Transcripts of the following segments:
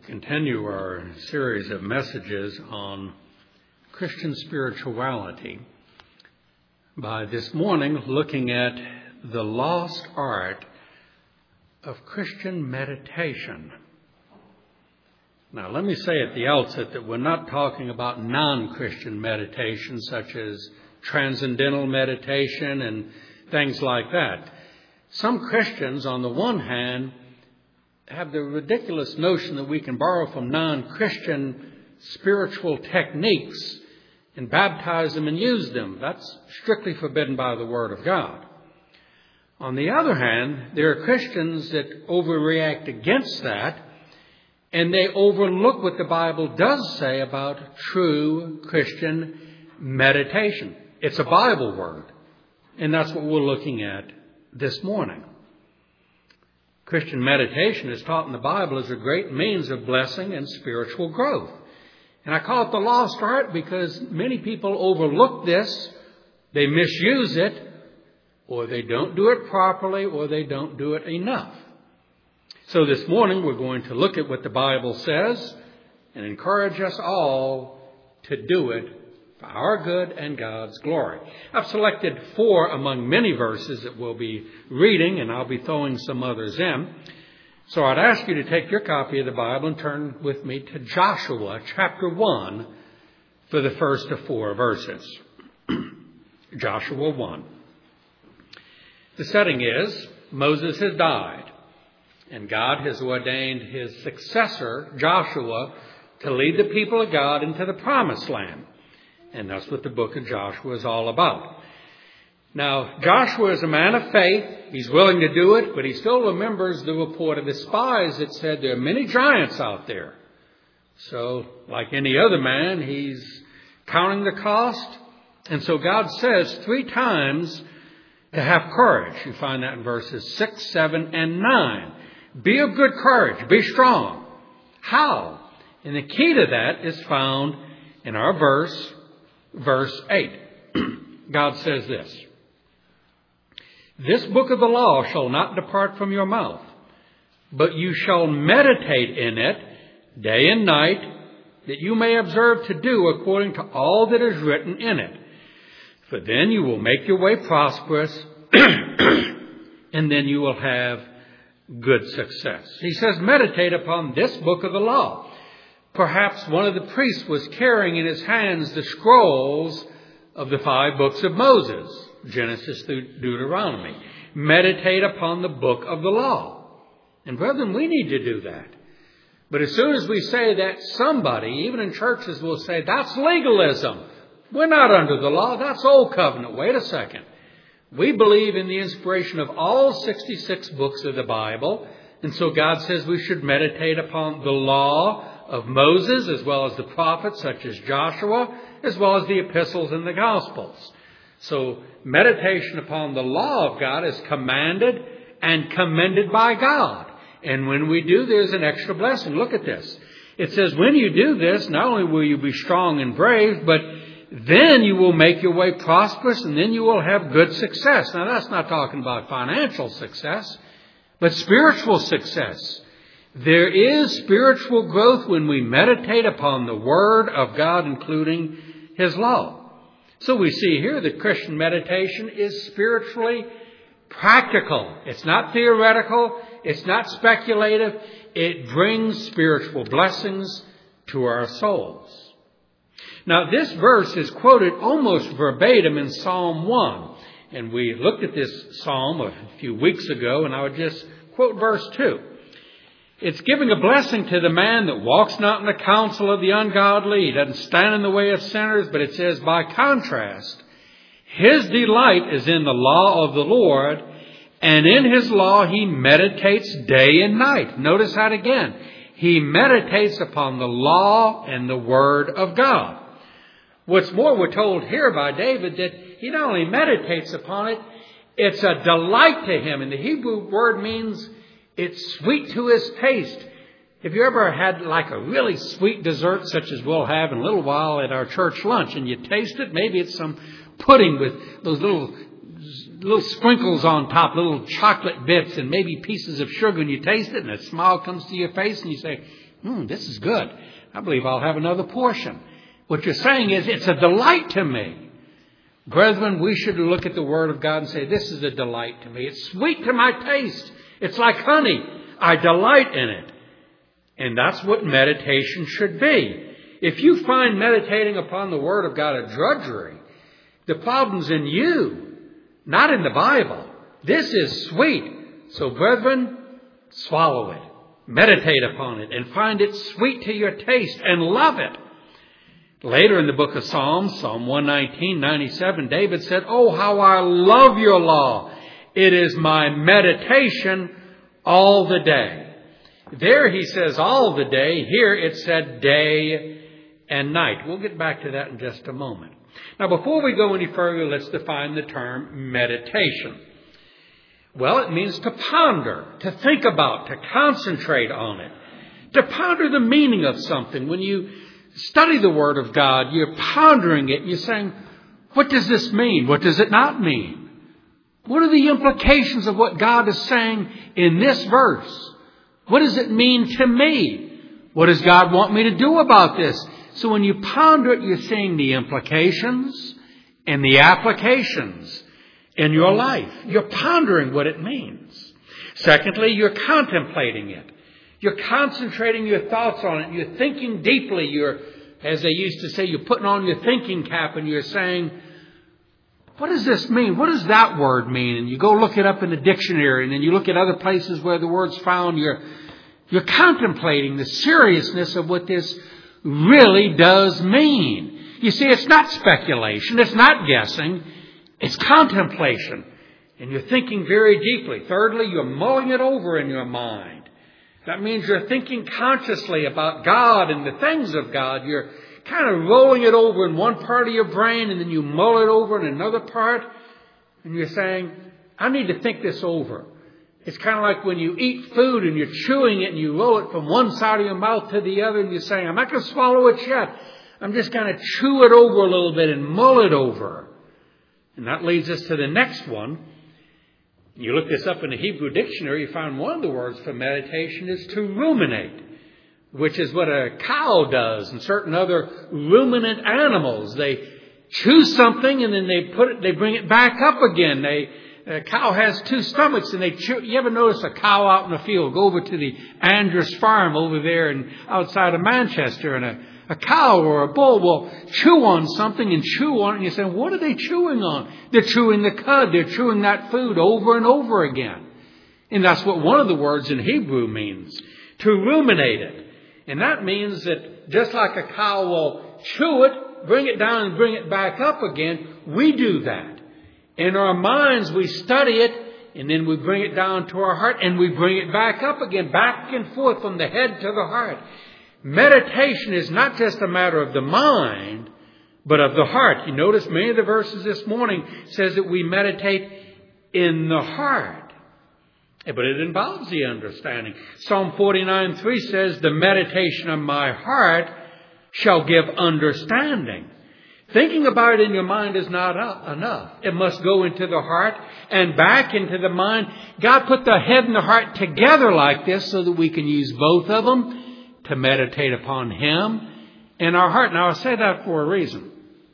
Continue our series of messages on Christian spirituality by this morning looking at the lost art of Christian meditation. Now, let me say at the outset that we're not talking about non-Christian meditation such as transcendental meditation and things like that. Some Christians, on the one hand, have the ridiculous notion that we can borrow from non-Christian spiritual techniques and baptize them and use them. That's strictly forbidden by the Word of God. On the other hand, there are Christians that overreact against that, and they overlook what the Bible does say about true Christian meditation. It's a Bible word, and that's what we're looking at this morning. Christian meditation is taught in the Bible as a great means of blessing and spiritual growth. And I call it the lost art because many people overlook this, they misuse it, or they don't do it properly, or they don't do it enough. So this morning we're going to look at what the Bible says and encourage us all to do it for our good and God's glory. I've selected 4 among many verses that we'll be reading, and I'll be throwing some others in. So I'd ask you to take your copy of the Bible and turn with me to Joshua chapter 1 for the first of 4 verses. Joshua 1. The setting is Moses has died, and God has ordained his successor, Joshua, to lead the people of God into the promised land. And that's what the book of Joshua is all about. Now, Joshua is a man of faith. He's willing to do it, but he still remembers the report of the spies that said there are many giants out there. So, like any other man, he's counting the cost. And so God says 3 times to have courage. You find that in verses 6, 7, and 9. Be of good courage. Be strong. How? And the key to that is found in our verse 8. God says this: This book of the law shall not depart from your mouth, but you shall meditate in it day and night, that you may observe to do according to all that is written in it. For then you will make your way prosperous, and then you will have good success. He says, meditate upon this book of the law. Perhaps one of the priests was carrying in his hands the scrolls of the 5 books of Moses, Genesis through Deuteronomy. Meditate upon the book of the law. And brethren, we need to do that. But as soon as we say that, somebody, even in churches, will say, that's legalism. We're not under the law. That's old covenant. Wait a second. We believe in the inspiration of all 66 books of the Bible. And so God says we should meditate upon the law of Moses, as well as the prophets such as Joshua, as well as the epistles and the gospels. So meditation upon the law of God is commanded and commended by God. And when we do, there's an extra blessing. Look at this. It says when you do this, not only will you be strong and brave, but then you will make your way prosperous, and then you will have good success. Now, that's not talking about financial success, but spiritual success. There is spiritual growth when we meditate upon the Word of God, including His law. So we see here that Christian meditation is spiritually practical. It's not theoretical. It's not speculative. It brings spiritual blessings to our souls. Now, this verse is quoted almost verbatim in Psalm 1. And we looked at this psalm a few weeks ago, and I would just quote verse 2. It's giving a blessing to the man that walks not in the counsel of the ungodly. He doesn't stand in the way of sinners. But it says, by contrast, his delight is in the law of the Lord, and in his law he meditates day and night. Notice that again. He meditates upon the law and the Word of God. What's more, we're told here by David that he not only meditates upon it, it's a delight to him. And the Hebrew word means it's sweet to his taste. Have you ever had like a really sweet dessert such as we'll have in a little while at our church lunch, and you taste it? Maybe it's some pudding with those little sprinkles on top, little chocolate bits and maybe pieces of sugar, and you taste it and a smile comes to your face and you say, This is good. I believe I'll have another portion. What you're saying is it's a delight to me. Brethren, we should look at the Word of God and say, this is a delight to me. It's sweet to my taste. It's like honey. I delight in it. And that's what meditation should be. If you find meditating upon the Word of God a drudgery, the problem's in you, not in the Bible. This is sweet. So, brethren, swallow it. Meditate upon it and find it sweet to your taste and love it. Later in the book of Psalms, Psalm 119:97, David said, "Oh, how I love your law. It is my meditation all the day." There he says all the day. Here it said day and night. We'll get back to that in just a moment. Now, before we go any further, let's define the term meditation. Well, it means to ponder, to think about, to concentrate on it, to ponder the meaning of something. When you study the Word of God, you're pondering it, and you're saying, what does this mean? What does it not mean? What are the implications of what God is saying in this verse? What does it mean to me? What does God want me to do about this? So when you ponder it, you're seeing the implications and the applications in your life. You're pondering what it means. Secondly, you're contemplating it. You're concentrating your thoughts on it. You're thinking deeply. You're, as they used to say, you're putting on your thinking cap and you're saying, what does this mean? What does that word mean? And you go look it up in the dictionary, and then you look at other places where the word's found. You're contemplating the seriousness of what this really does mean. You see, it's not speculation. It's not guessing. It's contemplation. And you're thinking very deeply. Thirdly, you're mulling it over in your mind. That means you're thinking consciously about God and the things of God. You're kind of rolling it over in one part of your brain, and then you mull it over in another part. And you're saying, I need to think this over. It's kind of like when you eat food and you're chewing it and you roll it from one side of your mouth to the other, and you're saying, I'm not going to swallow it yet. I'm just going to chew it over a little bit and mull it over. And that leads us to the next one. You look this up in the Hebrew dictionary, you find one of the words for meditation is to ruminate, which is what a cow does and certain other ruminant animals. They chew something and then they bring it back up again. A cow has two stomachs and they chew. You ever notice a cow out in the field? Go over to the Andrews farm over there outside of Manchester, and a cow or a bull will chew on something and chew on it, and you say, what are they chewing on? They're chewing the cud. They're chewing that food over and over again. And that's what one of the words in Hebrew means, to ruminate it. And that means that just like a cow will chew it, bring it down and bring it back up again, we do that. In our minds, we study it, and then we bring it down to our heart, and we bring it back up again, back and forth from the head to the heart. Meditation is not just a matter of the mind, but of the heart. You notice many of the verses this morning says that we meditate in the heart. But it involves the understanding. Psalm 49:3 says, the meditation of my heart shall give understanding. Thinking about it in your mind is not enough. It must go into the heart and back into the mind. God put the head and the heart together like this so that we can use both of them to meditate upon Him in our heart. Now, I say that for a reason.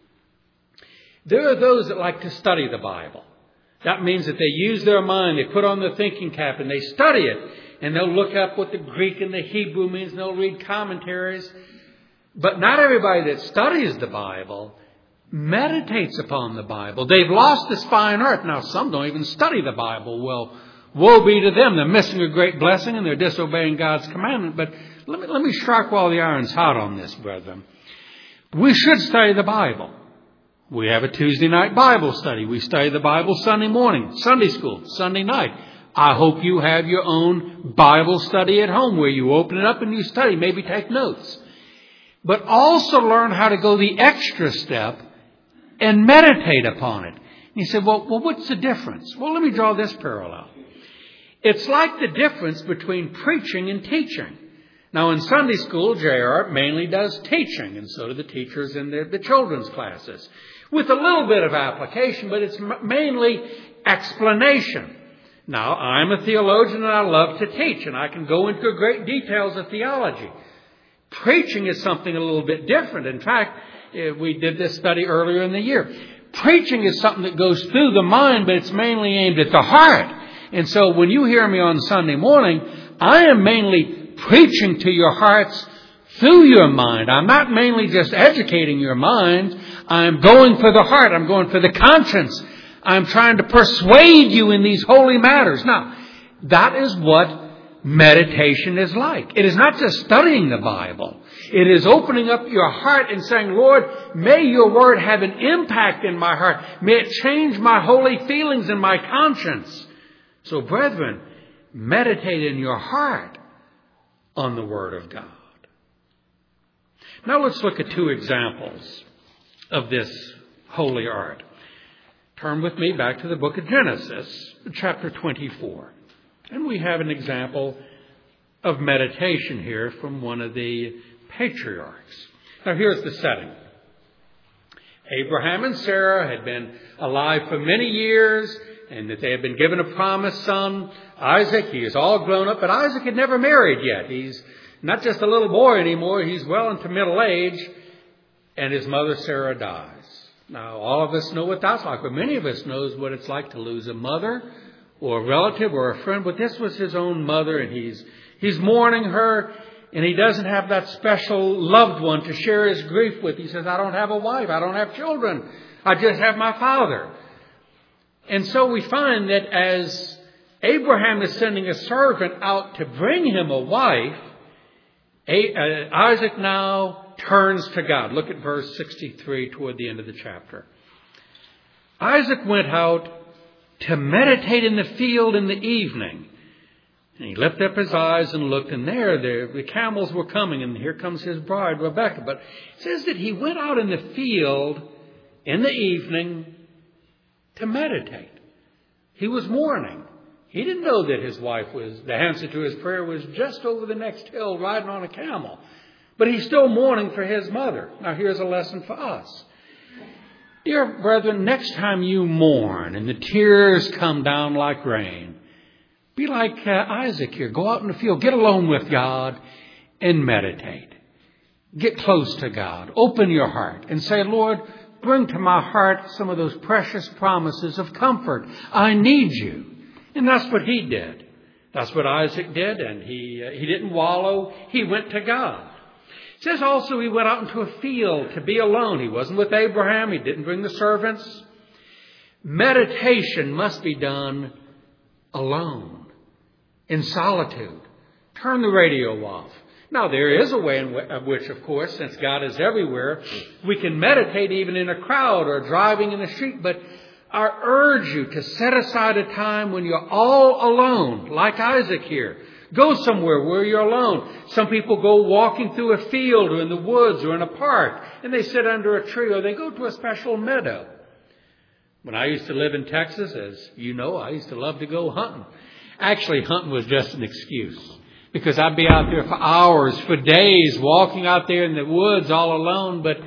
There are those that like to study the Bible. That means that they use their mind, they put on the thinking cap, and they study it. And they'll look up what the Greek and the Hebrew means, and they'll read commentaries. But not everybody that studies the Bible meditates upon the Bible. They've lost this fine art. Now, some don't even study the Bible. Well, woe be to them. They're missing a great blessing, and they're disobeying God's commandment. But let me strike while the iron's hot on this, brethren. We should study the Bible. We have a Tuesday night Bible study. We study the Bible Sunday morning, Sunday school, Sunday night. I hope you have your own Bible study at home where you open it up and you study, maybe take notes. But also learn how to go the extra step and meditate upon it. And you say, well, what's the difference? Well, let me draw this parallel. It's like the difference between preaching and teaching. Now, in Sunday school, J.R. mainly does teaching, and so do the teachers in the children's classes, with a little bit of application, but it's mainly explanation. Now, I'm a theologian, and I love to teach, and I can go into great details of theology. Preaching is something a little bit different. In fact, we did this study earlier in the year. Preaching is something that goes through the mind, but it's mainly aimed at the heart. And so when you hear me on Sunday morning, I am mainly preaching to your hearts through your mind. I'm not mainly just educating your mind. I'm going for the heart. I'm going for the conscience. I'm trying to persuade you in these holy matters. Now, that is what meditation is like. It is not just studying the Bible. It is opening up your heart and saying, Lord, may your word have an impact in my heart. May it change my holy feelings and my conscience. So, brethren, meditate in your heart on the word of God. Now let's look at two examples of this holy art. Turn with me back to the book of Genesis, chapter 24. And we have an example of meditation here from one of the patriarchs. Now here's the setting. Abraham and Sarah had been alive for many years, and that they had been given a promised son, Isaac. He is all grown up, but Isaac had never married yet. He's not just a little boy anymore. He's well into middle age, and his mother Sarah dies. Now, all of us know what that's like, but many of us knows what it's like to lose a mother or a relative or a friend. But this was his own mother, and he's mourning her, and he doesn't have that special loved one to share his grief with. He says, I don't have a wife. I don't have children. I just have my father. And so we find that as Abraham is sending a servant out to bring him a wife, Isaac now turns to God. Look at verse 63 toward the end of the chapter. Isaac went out to meditate in the field in the evening. And he lifted up his eyes and looked, and there the camels were coming, and here comes his bride, Rebekah. But it says that he went out in the field in the evening to meditate. He was mourning. He didn't know that his wife was, the answer to his prayer was just over the next hill riding on a camel. But he's still mourning for his mother. Now here's a lesson for us. Dear brethren, next time you mourn and the tears come down like rain, be like Isaac here. Go out in the field, get alone with God and meditate. Get close to God. Open your heart and say, Lord, bring to my heart some of those precious promises of comfort. I need you. And that's what he did. That's what Isaac did. And he didn't wallow. He went to God. It says also he went out into a field to be alone. He wasn't with Abraham. He didn't bring the servants. Meditation must be done alone, in solitude. Turn the radio off. Now, there is a way in which, of course, since God is everywhere, we can meditate even in a crowd or driving in the street. But I urge you to set aside a time when you're all alone, like Isaac here. Go somewhere where you're alone. Some people go walking through a field or in the woods or in a park, and they sit under a tree, or they go to a special meadow. When I used to live in Texas, as you know, I used to love to go hunting. Actually, hunting was just an excuse, because I'd be out there for hours, for days, walking out there in the woods all alone. But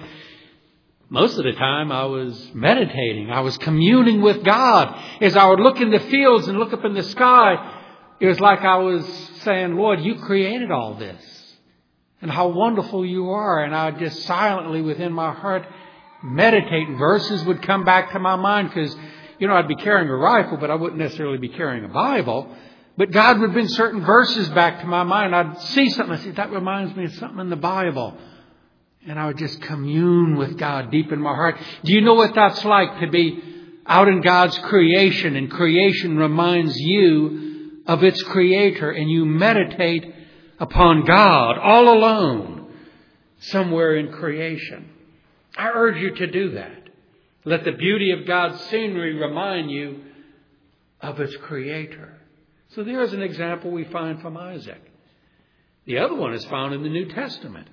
most of the time I was meditating. I was communing with God. As I would look in the fields and look up in the sky, it was like I was saying, Lord, you created all this. And how wonderful you are. And I would just silently within my heart meditate. Verses would come back to my mind because, I'd be carrying a rifle, but I wouldn't necessarily be carrying a Bible. But God would bring certain verses back to my mind. I'd see something. I'd say, that reminds me of something in the Bible. And I would just commune with God deep in my heart. Do you know what that's like to be out in God's creation? And creation reminds you of its creator. And you meditate upon God all alone somewhere in creation. I urge you to do that. Let the beauty of God's scenery remind you of its creator. So there's an example we find from Isaac. The other one is found in the New Testament.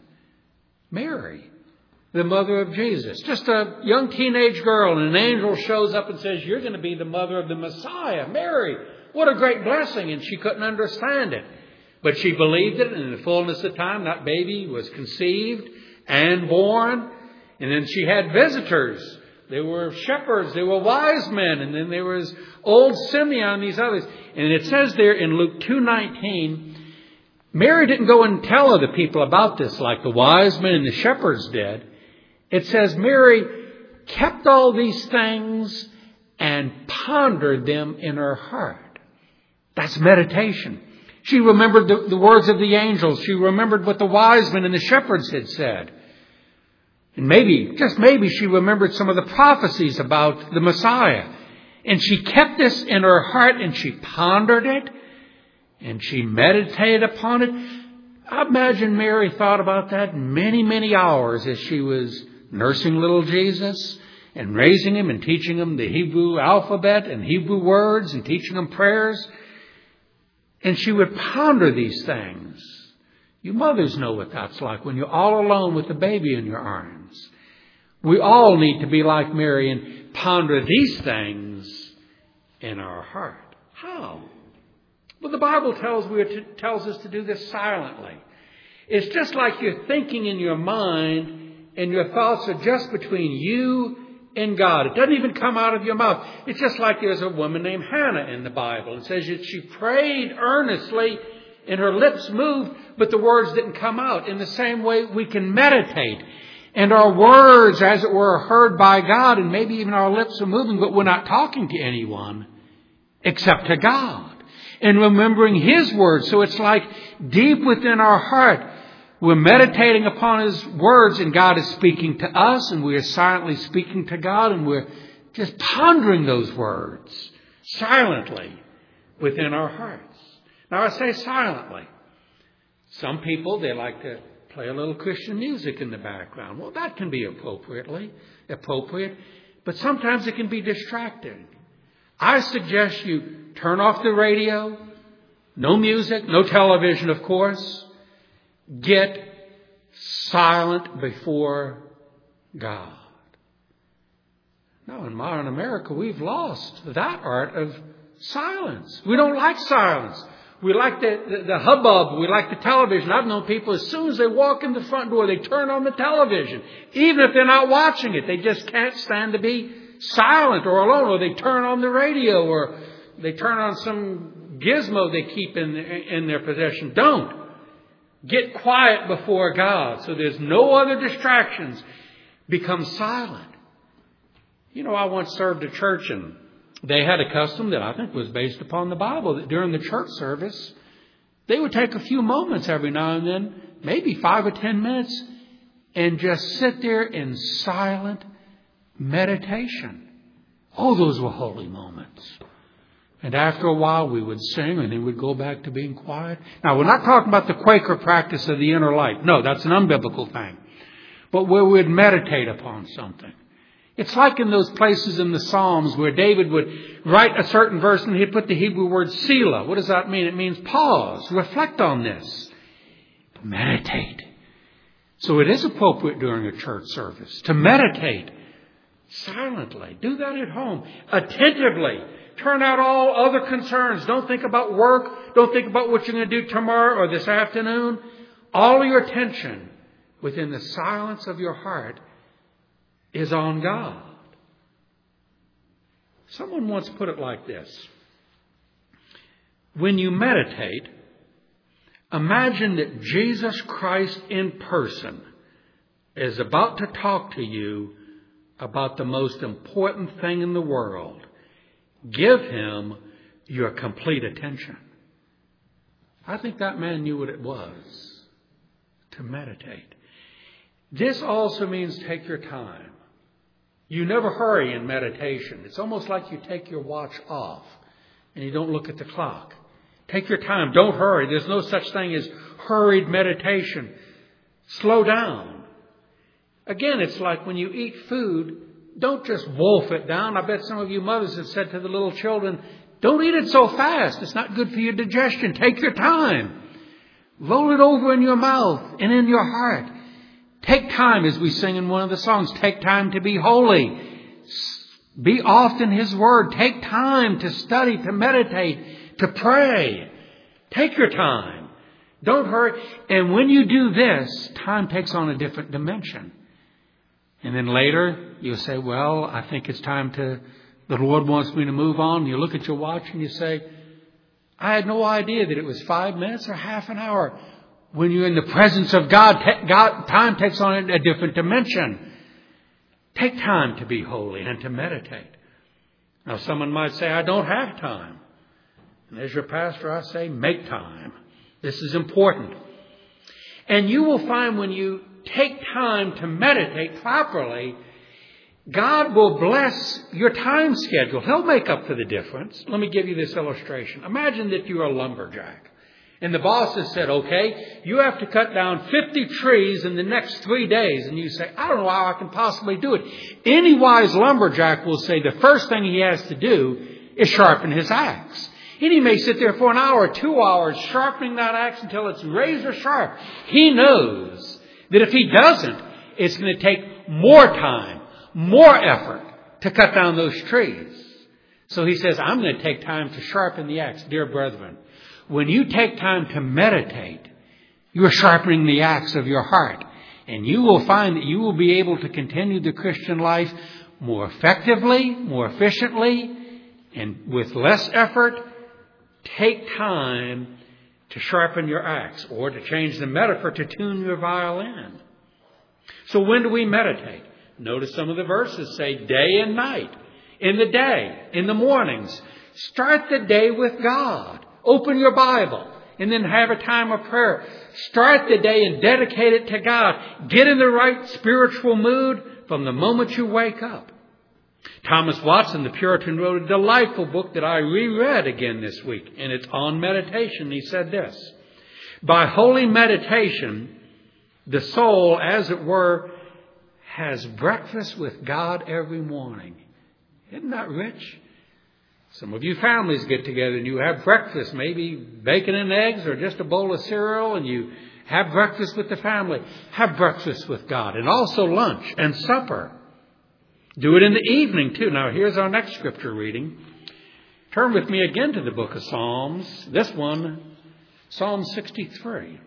Mary, the mother of Jesus. Just a young teenage girl, and an angel shows up and says, you're going to be the mother of the Messiah. Mary, what a great blessing. And she couldn't understand it. But she believed it, and in the fullness of time, that baby was conceived and born. And then she had visitors. There were shepherds, there were wise men, and then there was old Simeon and these others. And it says there in Luke 2:19, Mary didn't go and tell other people about this like the wise men and the shepherds did. It says Mary kept all these things and pondered them in her heart. That's meditation. She remembered the words of the angels. She remembered what the wise men and the shepherds had said. And maybe, just maybe, she remembered some of the prophecies about the Messiah. And she kept this in her heart and she pondered it and she meditated upon it. I imagine Mary thought about that many, many hours as she was nursing little Jesus and raising him and teaching him the Hebrew alphabet and Hebrew words and teaching him prayers. And she would ponder these things. You mothers know what that's like when you're all alone with the baby in your arms. We all need to be like Mary and ponder these things in our heart. How? Well, the Bible tells us to do this silently. It's just like you're thinking in your mind and your thoughts are just between you and God. It doesn't even come out of your mouth. It's just like there's a woman named Hannah in the Bible. It says that she prayed earnestly and her lips moved, but the words didn't come out. In the same way, we can meditate. And our words, as it were, are heard by God, and maybe even our lips are moving, but we're not talking to anyone except to God. And remembering His words. So it's like deep within our heart, we're meditating upon His words, and God is speaking to us, and we are silently speaking to God, and we're just pondering those words silently within our hearts. Now, I say silently. Some people, they like to play a little Christian music in the background. Well, that can be appropriate, but sometimes it can be distracting. I suggest you turn off the radio, no music, no television, of course. Get silent before God. Now, in modern America, we've lost that art of silence. We don't like silence. We like the hubbub. We like the television. I've known people, as soon as they walk in the front door, they turn on the television. Even if they're not watching it, they just can't stand to be silent or alone. Or they turn on the radio, or they turn on some gizmo they keep in their possession. Don't. Get quiet before God so there's no other distractions. Become silent. You know, I once served a church, and they had a custom that I think was based upon the Bible, that during the church service, they would take a few moments every now and then, maybe 5 or 10 minutes, and just sit there in silent meditation. Oh, those were holy moments. And after a while, we would sing, and then we'd go back to being quiet. Now, we're not talking about the Quaker practice of the inner light. No, that's an unbiblical thing. But where we'd meditate upon something. It's like in those places in the Psalms where David would write a certain verse and he'd put the Hebrew word Selah. What does that mean? It means pause, reflect on this, meditate. So it is appropriate during a church service to meditate silently. Do that at home, attentively. Turn out all other concerns. Don't think about work. Don't think about what you're going to do tomorrow or this afternoon. All your attention within the silence of your heart is on God. Someone once put it like this. When you meditate, imagine that Jesus Christ in person is about to talk to you about the most important thing in the world. Give Him your complete attention. I think that man knew what it was to meditate. This also means take your time. You never hurry in meditation. It's almost like you take your watch off and you don't look at the clock. Take your time. Don't hurry. There's no such thing as hurried meditation. Slow down. Again, it's like when you eat food, don't just wolf it down. I bet some of you mothers have said to the little children, don't eat it so fast. It's not good for your digestion. Take your time. Roll it over in your mouth and in your heart. Take time, as we sing in one of the songs, take time to be holy. Be oft in His Word. Take time to study, to meditate, to pray. Take your time. Don't hurry. And when you do this, time takes on a different dimension. And then later, you'll say, well, I think it's time the Lord wants me to move on. You look at your watch and you say, I had no idea that it was 5 minutes or half an hour. When you're in the presence of God, time takes on a different dimension. Take time to be holy and to meditate. Now, someone might say, I don't have time. And as your pastor, I say, make time. This is important. And you will find when you take time to meditate properly, God will bless your time schedule. He'll make up for the difference. Let me give you this illustration. Imagine that you're a lumberjack. And the boss has said, okay, you have to cut down 50 trees in the next 3 days. And you say, I don't know how I can possibly do it. Any wise lumberjack will say the first thing he has to do is sharpen his axe. And he may sit there for an hour, 2 hours, sharpening that axe until it's razor sharp. He knows that if he doesn't, it's going to take more time, more effort to cut down those trees. So he says, I'm going to take time to sharpen the axe. Dear brethren, when you take time to meditate, you're sharpening the axe of your heart. And you will find that you will be able to continue the Christian life more effectively, more efficiently, and with less effort. Take time to sharpen your axe, or to change the metaphor, to tune your violin. So when do we meditate? Notice some of the verses say day and night. In the day, in the mornings. Start the day with God. Open your Bible and then have a time of prayer. Start the day and dedicate it to God. Get in the right spiritual mood from the moment you wake up. Thomas Watson, the Puritan, wrote a delightful book that I reread again this week, and it's on meditation. He said this: by holy meditation, the soul, as it were, has breakfast with God every morning. Isn't that rich? Some of you families get together and you have breakfast, maybe bacon and eggs or just a bowl of cereal, and you have breakfast with the family. Have breakfast with God, and also lunch and supper. Do it in the evening too. Now here's our next scripture reading. Turn with me again to the book of Psalms. This one, Psalm 63.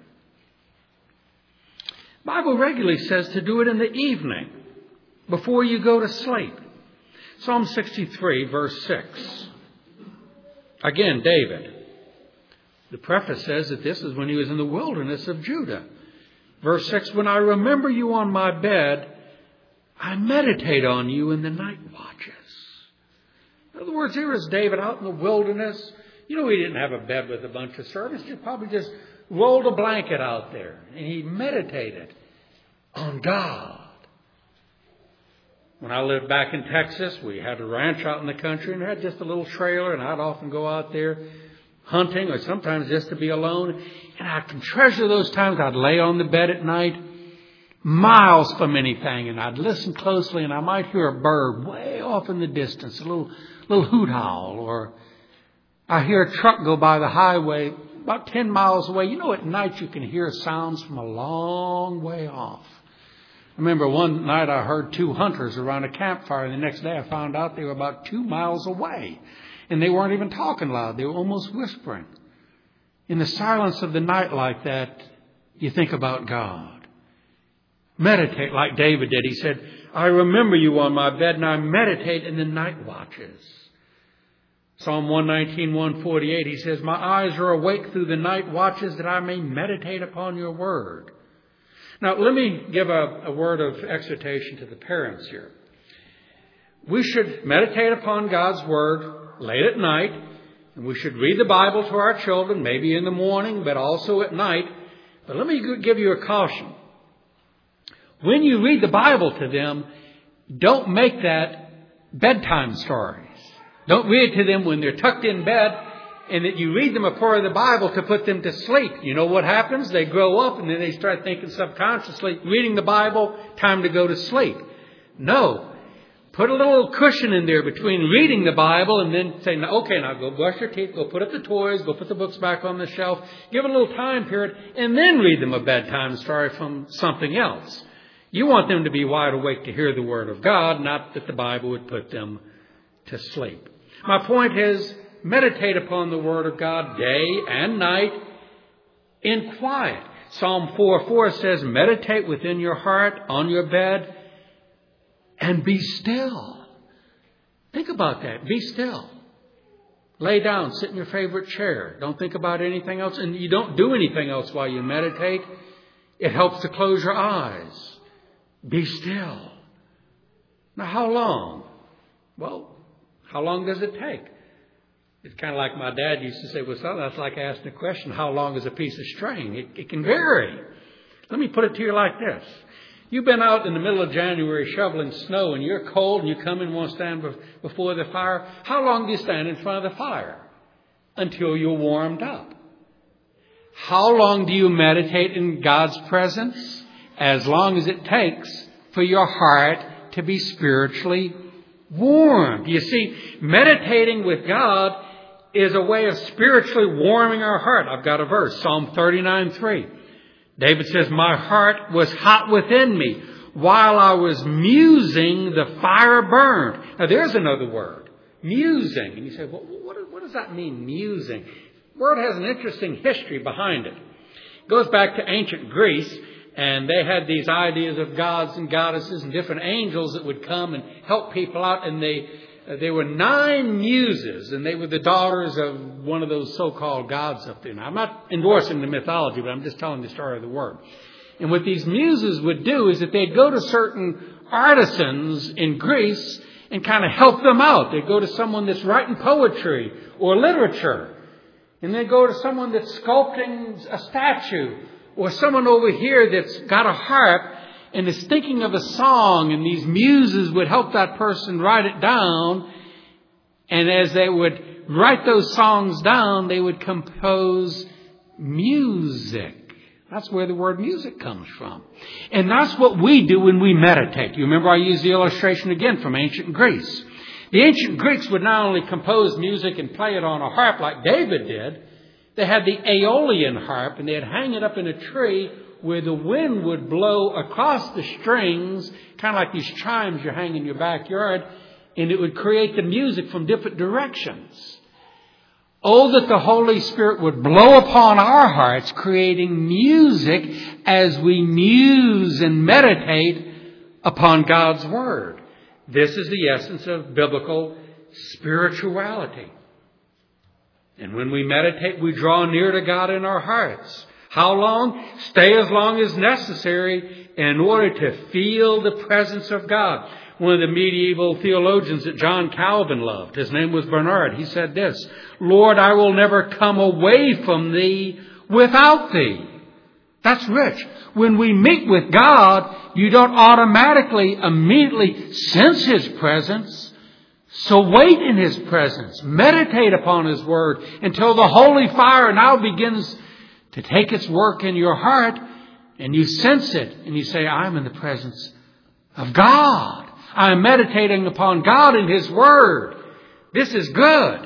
The Bible regularly says to do it in the evening before you go to sleep. Psalm 63, verse 6. Again, David. The preface says that this is when he was in the wilderness of Judah. Verse 6, when I remember you on my bed, I meditate on you in the night watches. In other words, here is David out in the wilderness. You know, he didn't have a bed with a bunch of servants. He probably just rolled a blanket out there. And he meditated on God. When I lived back in Texas, we had a ranch out in the country and had just a little trailer, and I'd often go out there hunting or sometimes just to be alone. And I can treasure those times. I'd lay on the bed at night, miles from anything, and I'd listen closely, and I might hear a bird way off in the distance, a little hoot howl, or I hear a truck go by the highway about 10 miles away. You know, at night you can hear sounds from a long way off. I remember one night I heard 2 hunters around a campfire, and the next day I found out they were about 2 miles away. And they weren't even talking loud. They were almost whispering. In the silence of the night like that, you think about God. Meditate like David did. He said, I remember you on my bed, and I meditate in the night watches. Psalm 119, 148, he says, my eyes are awake through the night watches that I may meditate upon your word. Now, let me give a word of exhortation to the parents here. We should meditate upon God's word late at night, and we should read the Bible to our children, maybe in the morning, but also at night. But let me give you a caution. When you read the Bible to them, don't make that bedtime stories. Don't read it to them when they're tucked in bed, and that you read them a part of the Bible to put them to sleep. You know what happens? They grow up and then they start thinking subconsciously, reading the Bible, time to go to sleep. No. Put a little cushion in there between reading the Bible and then saying, okay, now go brush your teeth, go put up the toys, go put the books back on the shelf. Give it a little time period and then read them a bedtime story from something else. You want them to be wide awake to hear the Word of God, not that the Bible would put them to sleep. My point is, meditate upon the Word of God day and night in quiet. Psalm 4:4 says, meditate within your heart, on your bed, and be still. Think about that. Be still. Lay down, sit in your favorite chair. Don't think about anything else. And you don't do anything else while you meditate. It helps to close your eyes. Be still. Now, how long? Well, how long does it take? It's kind of like my dad used to say, well, son, that's like asking a question, how long is a piece of string? It can vary. Let me put it to you like this. You've been out in the middle of January shoveling snow and you're cold and you come in and want to stand before the fire. How long do you stand in front of the fire? Until you're warmed up. How long do you meditate in God's presence? As long as it takes for your heart to be spiritually warmed. You see, meditating with God is a way of spiritually warming our heart. I've got a verse, Psalm 39:3. David says, my heart was hot within me. While I was musing, the fire burned. Now, there's another word, musing. And you say, well, what does that mean, musing? The word has an interesting history behind it. It goes back to ancient Greece, and they had these ideas of gods and goddesses and different angels that would come and help people out. And there were 9 muses, and they were the daughters of one of those so-called gods up there. Now, I'm not endorsing the mythology, but I'm just telling the story of the word. And what these muses would do is that they'd go to certain artisans in Greece and kind of help them out. They'd go to someone that's writing poetry or literature. And they'd go to someone that's sculpting a statue. Or someone over here that's got a harp and is thinking of a song, and these muses would help that person write it down. And as they would write those songs down, they would compose music. That's where the word music comes from. And that's what we do when we meditate. You remember I used the illustration again from ancient Greece. The ancient Greeks would not only compose music and play it on a harp like David did. They had the Aeolian harp, and they'd hang it up in a tree where the wind would blow across the strings, kind of like these chimes you hang in your backyard, and it would create the music from different directions. Oh, that the Holy Spirit would blow upon our hearts, creating music as we muse and meditate upon God's Word. This is the essence of biblical spirituality. And when we meditate, we draw near to God in our hearts. How long? Stay as long as necessary in order to feel the presence of God. One of the medieval theologians that John Calvin loved, his name was Bernard, he said this, Lord, I will never come away from Thee without Thee. That's rich. When we meet with God, you don't automatically, immediately sense His presence. So wait in His presence. Meditate upon His Word until the holy fire now begins to take its work in your heart, and you sense it, and you say, I'm in the presence of God. I'm meditating upon God and His Word. This is good.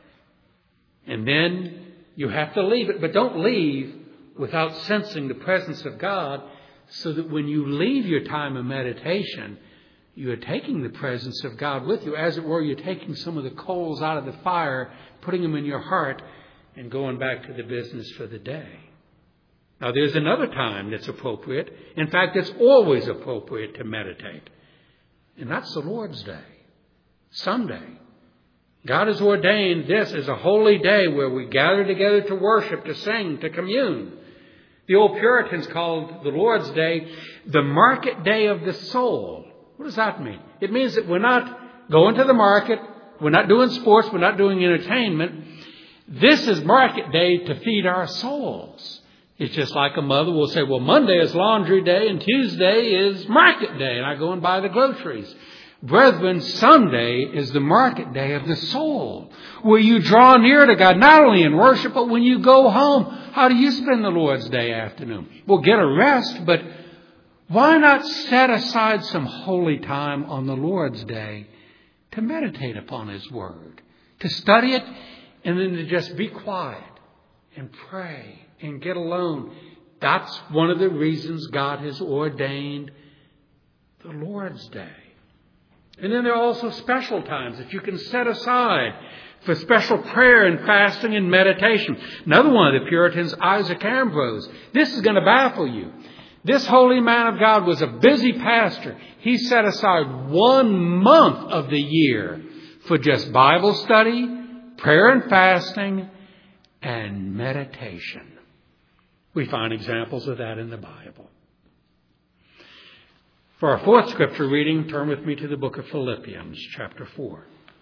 And then you have to leave it, but don't leave without sensing the presence of God, so that when you leave your time of meditation, you are taking the presence of God with you. As it were, you're taking some of the coals out of the fire, putting them in your heart, and going back to the business for the day. Now, there's another time that's appropriate. In fact, it's always appropriate to meditate. And that's the Lord's Day, Sunday. God has ordained this as a holy day where we gather together to worship, to sing, to commune. The old Puritans called the Lord's Day the market day of the soul. What does that mean? It means that we're not going to the market, we're not doing sports, we're not doing entertainment. This is market day to feed our souls. It's just like a mother will say, well, Monday is laundry day and Tuesday is market day, and I go and buy the groceries. Brethren, Sunday is the market day of the soul, where you draw near to God, not only in worship, but when you go home. How do you spend the Lord's Day afternoon? Well, get a rest, but why not set aside some holy time on the Lord's Day to meditate upon His Word, to study it, and then to just be quiet and pray and get alone? That's one of the reasons God has ordained the Lord's Day. And then there are also special times that you can set aside for special prayer and fasting and meditation. Another one of the Puritans, Isaac Ambrose. This is going to baffle you. This holy man of God was a busy pastor. He set aside 1 month of the year for just Bible study, prayer and fasting, and meditation. We find examples of that in the Bible. For our fourth scripture reading, turn with me to the book of Philippians, chapter 4.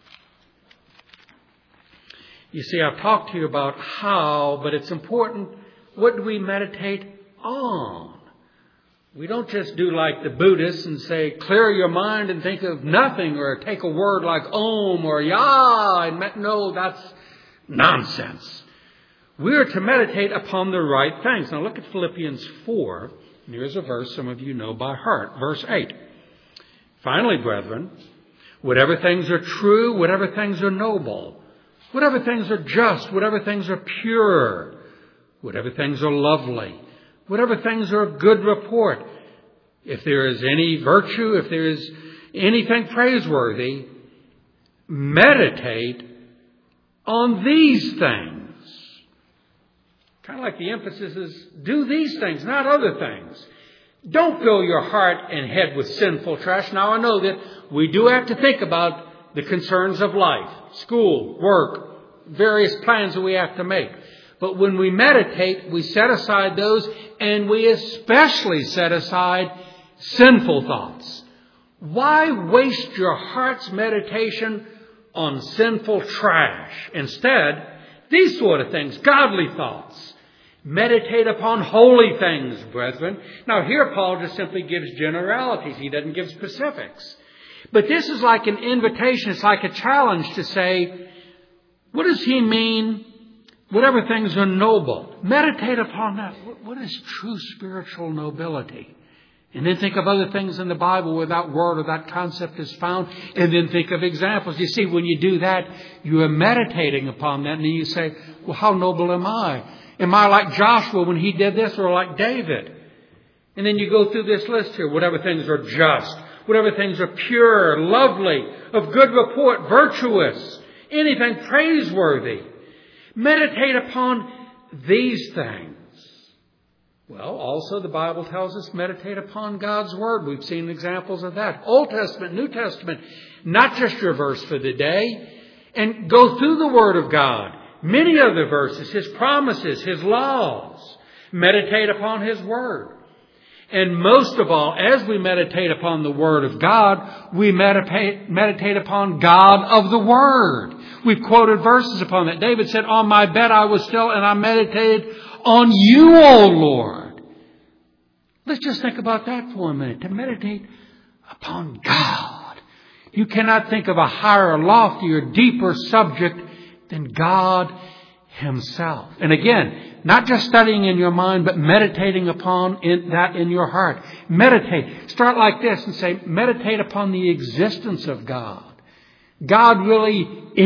You see, I've talked to you about how, but it's important, what do we meditate on? We don't just do like the Buddhists and say, clear your mind and think of nothing, or take a word like Om or Yah. No, that's nonsense. We are to meditate upon the right things. Now look at Philippians 4. And here's a verse some of you know by heart. Verse 8. Finally, brethren, whatever things are true, whatever things are noble, whatever things are just, whatever things are pure, whatever things are lovely, whatever things are of good report, if there is any virtue, if there is anything praiseworthy, meditate on these things. Kind of like the emphasis is, do these things, not other things. Don't fill your heart and head with sinful trash. Now I know that we do have to think about the concerns of life, school, work, various plans that we have to make. But when we meditate, we set aside those, and we especially set aside sinful thoughts. Why waste your heart's meditation on sinful trash? Instead, these sort of things, godly thoughts. Meditate upon holy things, brethren. Now here Paul just simply gives generalities. He doesn't give specifics. But this is like an invitation. It's like a challenge to say, what does he mean? Whatever things are noble. Meditate upon that. What is true spiritual nobility? And then think of other things in the Bible where that word or that concept is found. And then think of examples. You see, when you do that, you are meditating upon that. And then you say, well, how noble am I? Am I like Joshua when he did this, or like David? And then you go through this list here. Whatever things are just, whatever things are pure, lovely, of good report, virtuous, anything praiseworthy. Meditate upon these things. Well, also the Bible tells us meditate upon God's Word. We've seen examples of that. Old Testament, New Testament, not just your verse for the day. And go through the Word of God. Many other verses, His promises, His laws. Meditate upon His Word. And most of all, as we meditate upon the Word of God, we meditate upon God of the Word. We've quoted verses upon that. David said, on my bed I was still and I meditated on you, O Lord. Let's just think about that for a minute. To meditate upon God. You cannot think of a higher, loftier, deeper subject than God Himself. And again, not just studying in your mind, but meditating upon that in your heart. Meditate. Start like this and say, meditate upon the existence of God. God really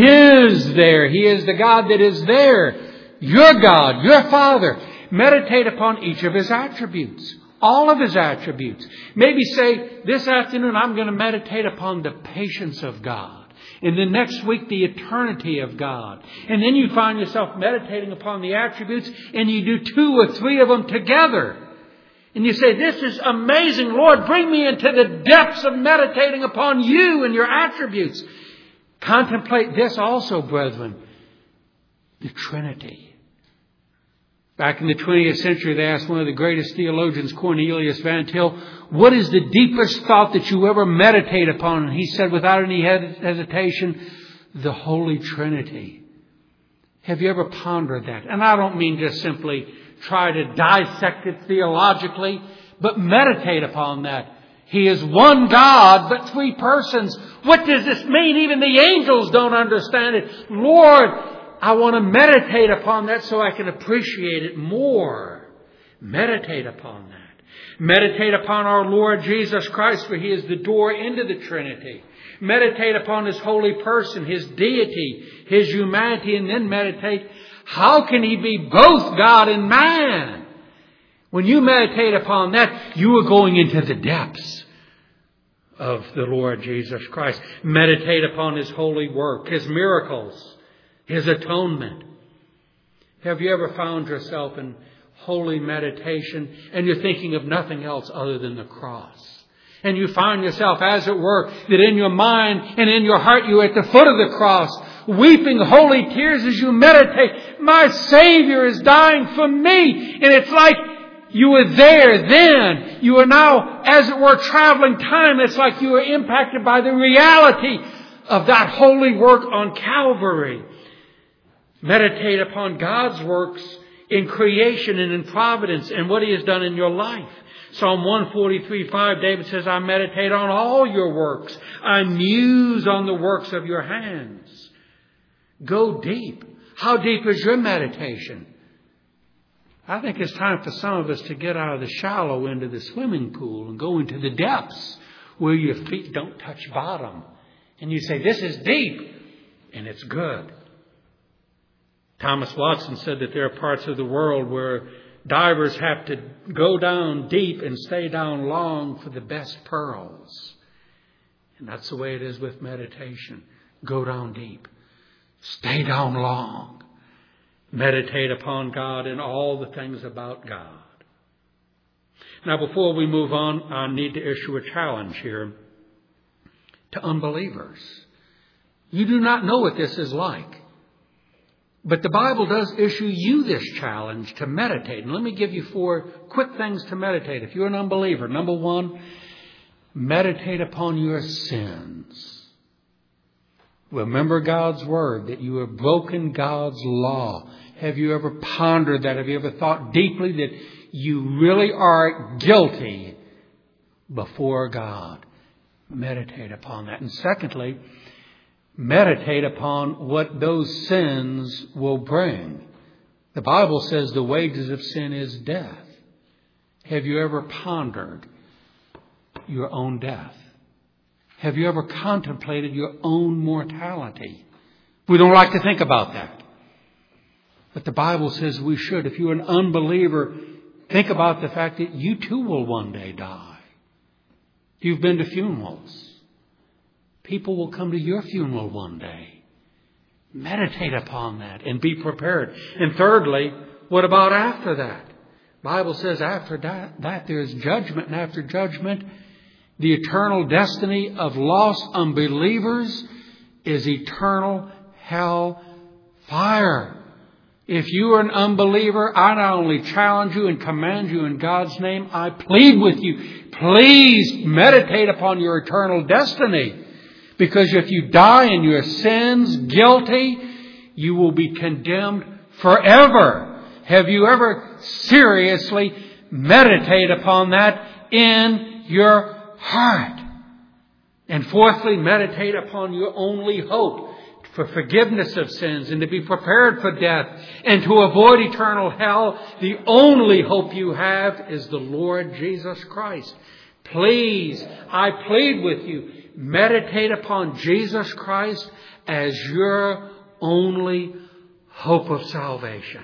is there. He is the God that is there. Your God, your Father. Meditate upon each of His attributes. All of His attributes. Maybe say, this afternoon I'm going to meditate upon the patience of God. And then next week, the eternity of God. And then you find yourself meditating upon the attributes, and you do 2 or 3 of them together. And you say, this is amazing. Lord, bring me into the depths of meditating upon you and your attributes. Contemplate this also, brethren. The Trinity. Back in the 20th century, they asked one of the greatest theologians, Cornelius Van Til, what is the deepest thought that you ever meditate upon? And he said, without any hesitation, the Holy Trinity. Have you ever pondered that? And I don't mean just simply try to dissect it theologically, but meditate upon that. He is one God, but 3 persons. What does this mean? Even the angels don't understand it. Lord, I want to meditate upon that so I can appreciate it more. Meditate upon that. Meditate upon our Lord Jesus Christ, for He is the door into the Trinity. Meditate upon His holy person, His deity, His humanity, and then meditate, how can He be both God and man? When you meditate upon that, you are going into the depths of the Lord Jesus Christ. Meditate upon His holy work, His miracles, His atonement. Have you ever found yourself in holy meditation and you're thinking of nothing else other than the cross? And you find yourself, as it were, that in your mind and in your heart you're at the foot of the cross, weeping holy tears as you meditate, my Savior is dying for me. And it's like you were there then. You are now, as it were, traveling time. It's like you are impacted by the reality of that holy work on Calvary. Meditate upon God's works in creation and in providence and what He has done in your life. Psalm 143:5, David says, I meditate on all your works. I muse on the works of your hands. Go deep. How deep is your meditation? I think it's time for some of us to get out of the shallow into the swimming pool and go into the depths where your feet don't touch bottom. And you say, this is deep. And it's good. Thomas Watson said that there are parts of the world where divers have to go down deep and stay down long for the best pearls. And that's the way it is with meditation. Go down deep. Stay down long. Meditate upon God and all the things about God. Now, before we move on, I need to issue a challenge here to unbelievers. You do not know what this is like. But the Bible does issue you this challenge to meditate. And let me give you 4 quick things to meditate. If you're an unbeliever, number 1, meditate upon your sins. Remember God's Word, that you have broken God's law. Have you ever pondered that? Have you ever thought deeply that you really are guilty before God? Meditate upon that. And secondly, meditate upon what those sins will bring. The Bible says the wages of sin is death. Have you ever pondered your own death? Have you ever contemplated your own mortality? We don't like to think about that. But the Bible says we should. If you're an unbeliever, think about the fact that you too will one day die. You've been to funerals. People will come to your funeral one day. Meditate upon that and be prepared. And thirdly, what about after that? The Bible says after that there is judgment, and after judgment, the eternal destiny of lost unbelievers is eternal hell fire. If you are an unbeliever, I not only challenge you and command you in God's name, I plead with you, please meditate upon your eternal destiny. Because if you die in your sins, guilty, you will be condemned forever. Have you ever seriously meditated upon that in your heart? And fourthly, meditate upon your only hope for forgiveness of sins and to be prepared for death and to avoid eternal hell. The only hope you have is the Lord Jesus Christ. Please, I plead with you, meditate upon Jesus Christ as your only hope of salvation.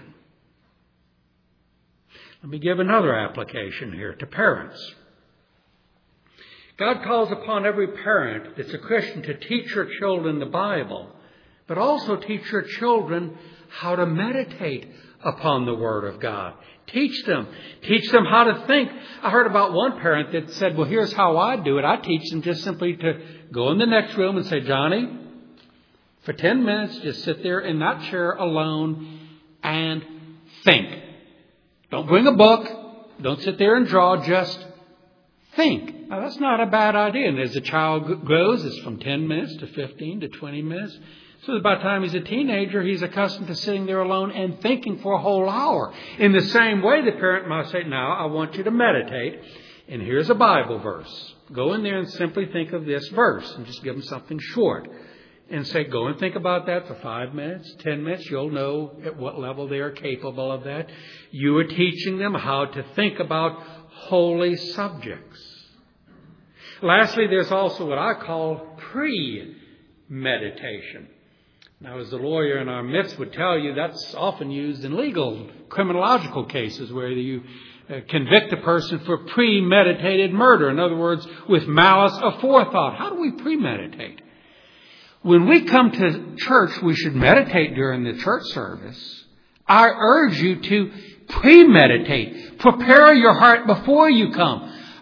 Let me give another application here to parents. God calls upon every parent that's a Christian to teach your children the Bible, but also teach your children how to meditate upon the Word of God. Teach them how to think. I heard about one parent that said, well, here's how I do it. I teach them just simply to go in the next room and say, Johnny, for 10 minutes, just sit there in that chair alone and think. Don't bring a book. Don't sit there and draw. Just think. Now, that's not a bad idea. And as the child grows, it's from 10 minutes to 15 to 20 minutes. So by the time he's a teenager, he's accustomed to sitting there alone and thinking for a whole hour. In the same way, the parent might say, now, I want you to meditate. And here's a Bible verse. Go in there and simply think of this verse and just give them something short. And say, go and think about that for 5 minutes, 10 minutes. You'll know at what level they are capable of that. You are teaching them how to think about holy subjects. Lastly, there's also what I call premeditation. Now, as the lawyer in our midst would tell you, that's often used in legal, criminological cases where you convict a person for premeditated murder. In other words, with malice aforethought. How do we premeditate? When we come to church, we should meditate during the church service. I urge you to premeditate. Prepare your heart before you come.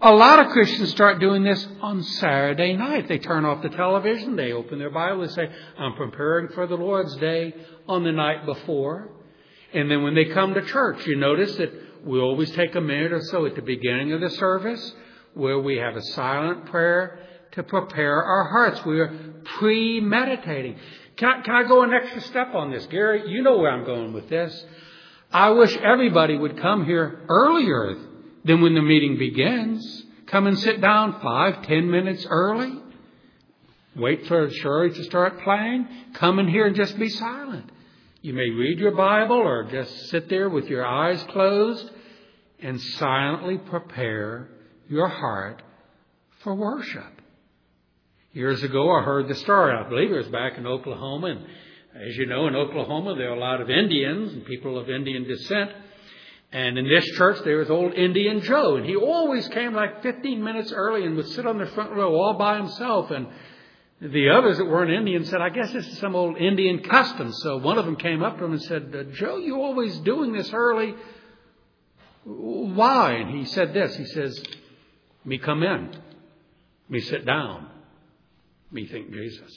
A lot of Christians start doing this on Saturday night. They turn off the television. They open their Bible and say, I'm preparing for the Lord's Day on the night before. And then when they come to church, you notice that we always take a minute or so at the beginning of the service where we have a silent prayer to prepare our hearts. We are premeditating. Can I go an extra step on this? Gary, you know where I'm going with this. I wish everybody would come here earlier than when the meeting begins. Come and sit down 5-10 minutes early. Wait for Shirley to start playing. Come in here and just be silent. You may read your Bible or just sit there with your eyes closed and silently prepare your heart for worship. Years ago, I heard the story. I believe it was back in Oklahoma. And as you know, in Oklahoma, there are a lot of Indians and people of Indian descent. And in this church, there was old Indian Joe. And he always came like 15 minutes early and would sit on the front row all by himself. And the others that weren't Indian said, I guess this is some old Indian custom. So one of them came up to him and said, Joe, you're always doing this early. Why? And he said this. He says, me come in. Me sit down. Me think Jesus.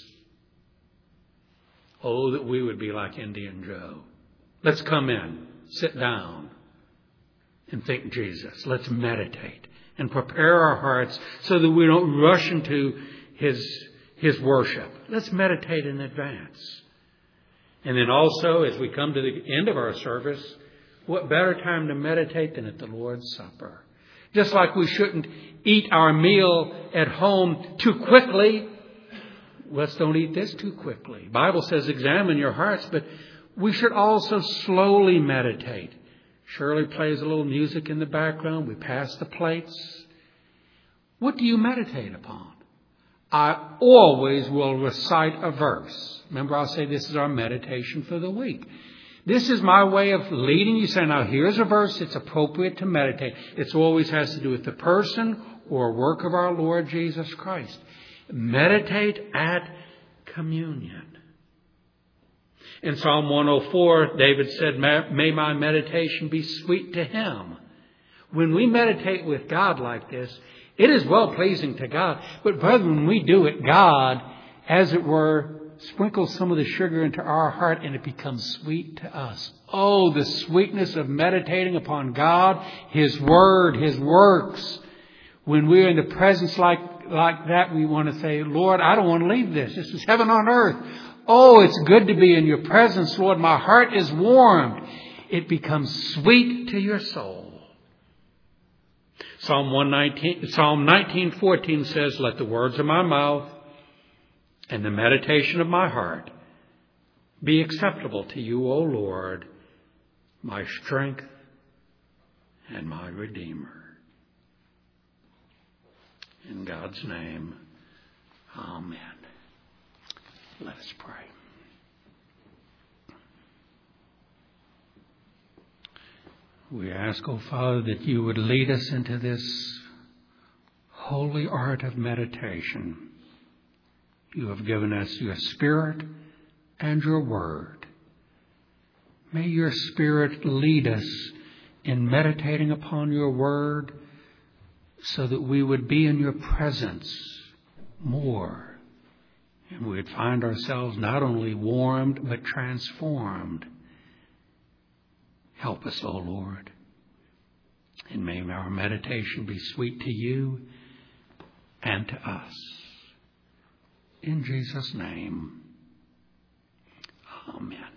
Oh, that we would be like Indian Joe. Let's come in, sit down, and think Jesus. Let's meditate and prepare our hearts so that we don't rush into His worship. Let's meditate in advance. And then also, as we come to the end of our service, what better time to meditate than at the Lord's Supper? Just like we shouldn't eat our meal at home too quickly, let's don't eat this too quickly. The Bible says examine your hearts, but we should also slowly meditate. Shirley plays a little music in the background. We pass the plates. What do you meditate upon? I always will recite a verse. Remember, I'll say this is our meditation for the week. This is my way of leading you, saying, now here's a verse that's appropriate to meditate. It always has to do with the person or work of our Lord Jesus Christ. Meditate at communion. In Psalm 104, David said, may my meditation be sweet to Him. When we meditate with God like this, it is well pleasing to God. But brethren, when we do it, God, as it were, sprinkles some of the sugar into our heart and it becomes sweet to us. Oh, the sweetness of meditating upon God, His Word, His works. When we're in the presence like that, we want to say, Lord, I don't want to leave this. This is heaven on earth. Oh, it's good to be in your presence, Lord. My heart is warmed. It becomes sweet to your soul. Psalm 19:14 says, let the words of my mouth and the meditation of my heart be acceptable to you, O Lord, my strength and my Redeemer. In God's name, amen. Let us pray. We ask, O Father, that you would lead us into this holy art of meditation. You have given us your Spirit and your Word. May your Spirit lead us in meditating upon your Word so that we would be in your presence more. And we would find ourselves not only warmed but transformed. Help us, O Lord. And may our meditation be sweet to you and to us. In Jesus' name, amen.